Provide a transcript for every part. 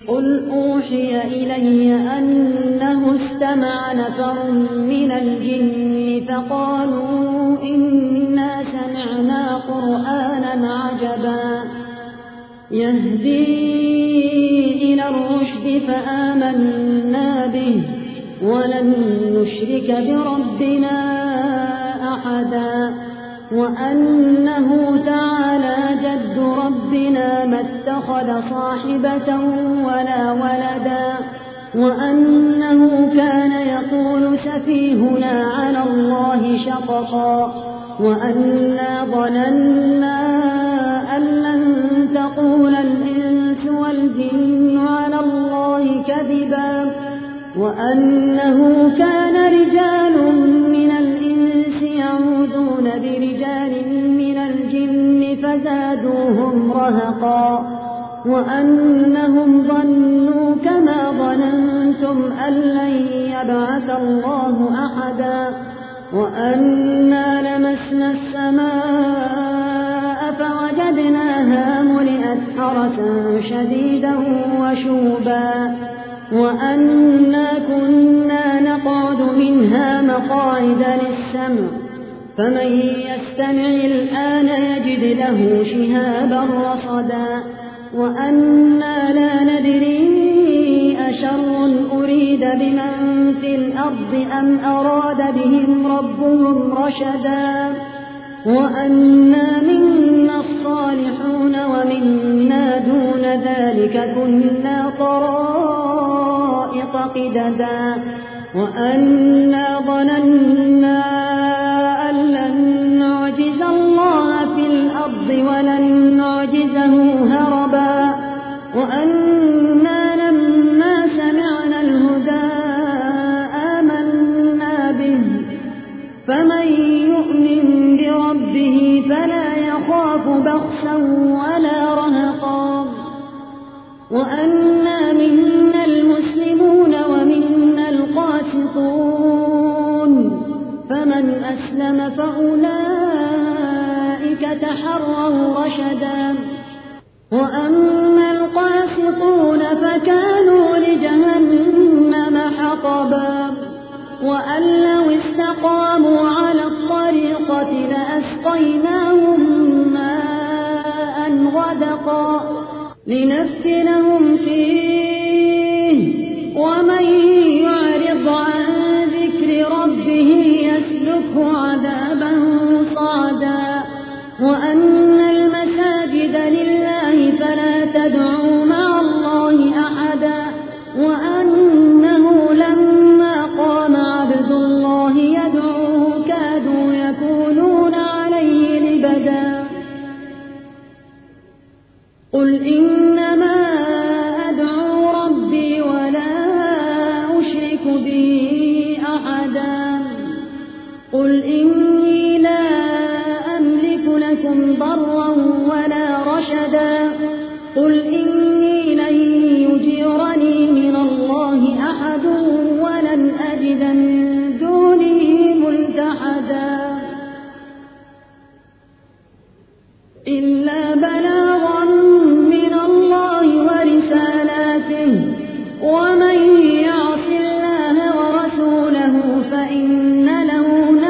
قل أوحي إلي أنه استمع نفر من الجن فقالوا إنا سمعنا قرآنا عجبا يهدي إلى الرشد فآمنا به ولن نشرك بربنا أحدا وأنه تعالى جد ربنا ما اتخذ صاحبة ولا ولدا وأنه كان يقول سفيهنا على الله شططا وأنا ظننا أن لن تقول الإنس والجن على الله كذبا وأنه كان رجال من الإنس يعوذون برجال من الجن فزادوهم رهقا وأنهم ظنوا كما ظننتم أن لن يبعث الله أحدا وأنا لمسنا السماء فوجدناها ملئت حرسا شديدا وشوبا وأنا كنا نقعد منها مقاعد للسمع فمن يستمع الآن يجد له شهابا رصدا وأنا لا ندري أشر أريد بمن في الأرض أم أراد بهم ربهم رشدا وأنا منا الصالحون ومنا دون ذلك كنا طرائق قددا وأنا ظننا أن لن نعجز الله في الأرض ولن نعجزه هربا وأنا لما سمعنا الهدى آمنا به فمن يؤمن بربه فلا يخاف بخسا ولا رهقا وأنا منا المسلمون ومنا القاسطون فمن أسلم فأولئك تحروا رشدا وأما القاسطون فكانوا لجهنم حطبا وأن لو استقاموا على الطريقة لأسقيناهم ماء غدقا لنفتنهم فيه ومن يعرض عن ذكر ربه يسلكه عذابا صعدا وأن المساجد لله فلا تدعوا مع الله أحدا وأنه لما قام عبد الله يدعوه كادوا يكونون عليه لبدا قل إنما أدعو ربي ولا أشرك به أحدا قل إني لا أملك لكم ضرا ولا رشدا قل إني لن يجيرني من الله أحد ولن أجد من دونه ملتحدا إلا بلاغا من الله ورسالاته ومن يعص الله ورسوله فإن له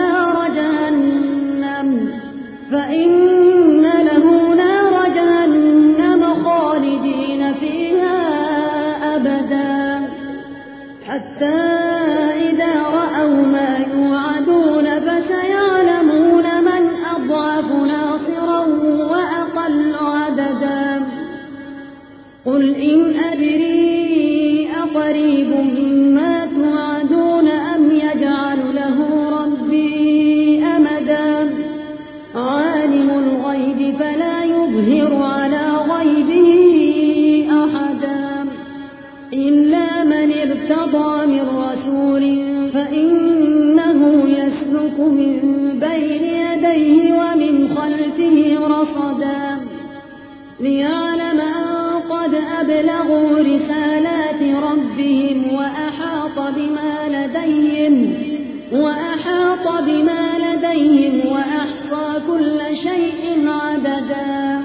نار جهنم خالدين فيها أبدا حتى إذا رأوا ما يوعدون فسيعلمون من أضعف ناصرا وأقل عددا قل إن أدري أقريب مما توعدون أم يجعل له ربي أمدا عالم الغيب فلا يظهر على غيبه أحدا إلا من ارتضى من رسول فإنه يسلك من بين يديه ومن خلفه رصدا ليعلم أن قد أبلغوا رسالات ربهم وأحاط بما لديهم وأحصى كل شيء